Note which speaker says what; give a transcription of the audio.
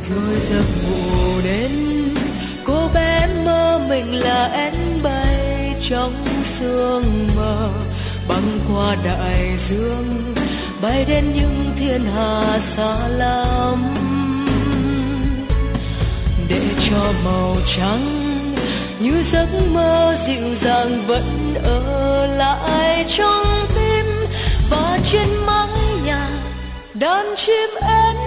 Speaker 1: rồi giấc ngủ đến, cô bé mơ mình là én bay trong sương mờ, băng qua đại dương bay đến những thiên hà xa lắm, để cho màu trắng như giấc mơ dịu dàng vẫn ở lại trong tim, và trên mái nhà đàn chim én